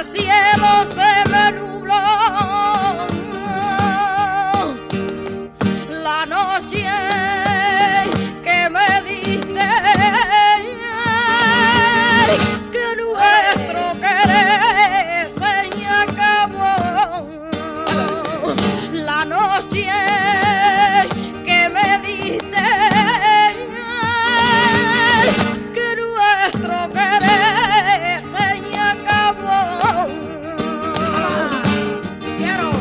el cielo se me nubló, la noche que me diste, que nuestro querer se acabó, la noche que me diste, que nuestro querer se acabó. Quiero.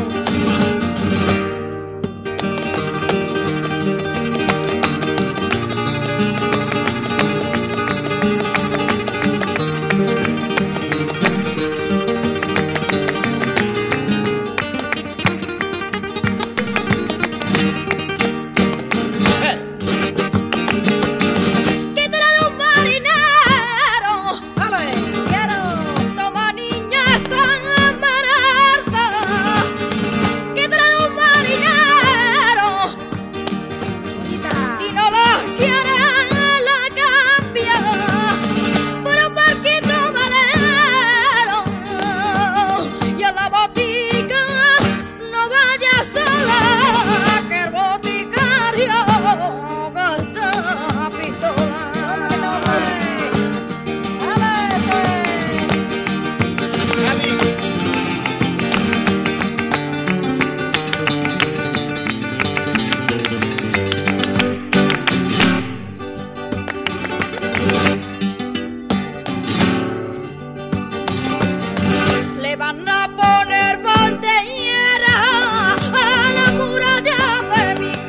Le van a poner bandera a la muralla de mi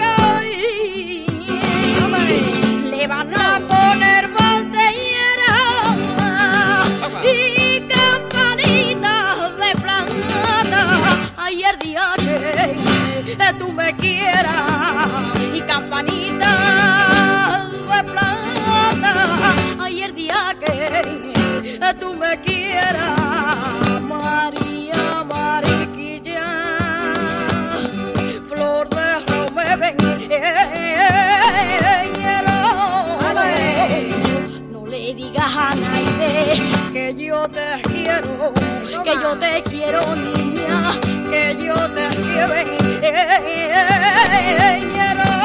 país. Le van a poner bandera y campanitas de plata. Ay, el día que tú me quieras y campanitas de plata. Ay, el día que tú me quieras. María Mariquilla, flor de romero, no le digas a nadie que yo te quiero, que yo te quiero, niña, que yo te quiero.